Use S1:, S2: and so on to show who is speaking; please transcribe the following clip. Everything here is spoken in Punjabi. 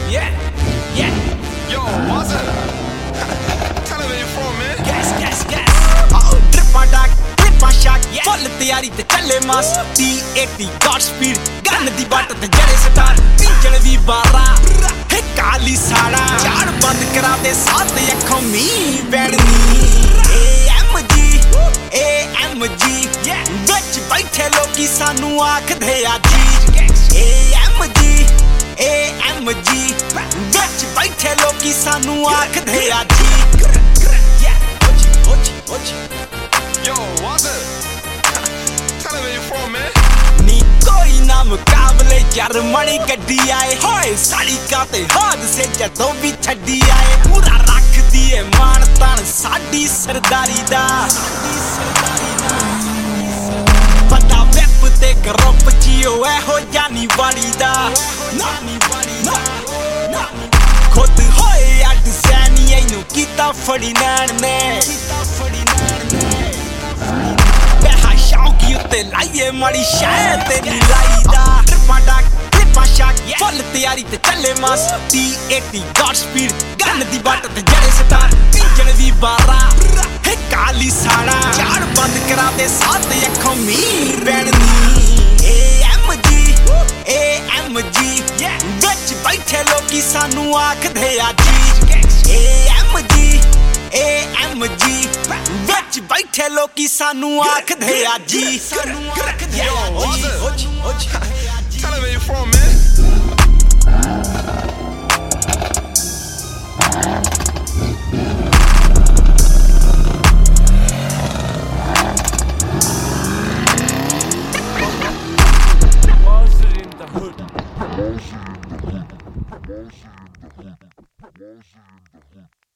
S1: Yeah, yeah.
S2: Yo, what's it? Tell him where you from, man.
S1: Gas. Drippa duck, drippa shock. Full ਤਿਆਰੀ ਤੇ ਚੱਲੇ ਮਾਸ T80 God speed ਗਨ ਦੀ ਬੱਟ ਤੇ ਜੜੇ ਸਟਾਰ ਇੰਜਣ ਵੀ 12 ਹੈ ਕਾਲੀ ਸਾੜਾ ਝਾੜ ਬੰਦ ਕਰਾ ਦੇ ਸਾਥ ਅੱਖੋਂ ਮੀਂਹ ਪੈਣੀ AMG ਵਿੱਚ ਬੈਠੇ ਲੋਕੀ ਸਾਨੂੰ ਆਖਦੇ ਆ ਜੀ AMG ਵਿੱਚ ਬੈਠੇ ਲੋਕੀ ਸਾਨੂੰ ਆਖਦੇ ਆ ਜੀ
S2: Yo, what's it? Tell him where you from, man.
S1: ਨੀ ਕੋਈ ਨਾ ਮੁਕਾਬਲੇ ਜਰਮਨੀ ਗੱਡੀ ਆਏ ਹੋਏ ਸਾੜੀ ਕਾਤੇ ਹਾਦਸੇ ਜਦੋਂ ਵੀ ਛੱਡੀ ਆਏ ਪੂਰਾ ਰੱਖਦੀ ਏ ਮਾਣ ਤਾਣ ਸਾਡੀ ਸਰਦਾਰੀ ਦਾ ਪਤਾ ਵੈਪ ਤੇ ਗਰੁੱਪ ਚੀਓ ਇਹੋ ਜਾਨੀ ਵਾਲੀ ਦਾ ਖੁਦ ਹੋਏ ਅੱਡ ਸੈਨੀ ਇਹਨੂੰ ਕੀਤਾ ਫੜੀ ਨੈਣ ਨੇ ਸ਼ੌਂਕੀ ਉੱਤੇ ਲਾਈਏ ਮਾੜੀ ਸ਼ਾਇਦ ਤੇ ਨੀ ਲਾਈਦਾ ਟ੍ਰਿਪਾਂ ਡਾਕ ਟ੍ਰਿਪਾਂ ਸ਼ਾਕ ਫੁੱਲ ਤਿਆਰੀ ਤੇ ਚੱਲੇ ਮਾਸ T80 God speed ਗਨ ਦੀ ਬੱਟ ਤੇ ਜੜੇ ਸਟਾਰ ਇੰਜਣ ਵੀ 12 ਹੈ ਕਾਲੀ ਸਾੜਾ ਝਾੜ ਬੰਦ ਕਰਾ ਦੇ ਸਾਥ ਅੱਖੋਂ ਮੀਂਹ ਪੈਣੀ AMG ਵਿੱਚ ਬੈਠੇ ਲੋਕੀ ਸਾਨੂੰ ਆਖਦੇ ਆ ਜੀ AMG ਵਿੱਚ ਬੈਠੇ ਲੋਕੀ ਸਾਨੂੰ ਆਖਦੇ ਆ ਜੀ
S2: Yo, what's it? Tell him where you from, man.
S3: Boss in the hood.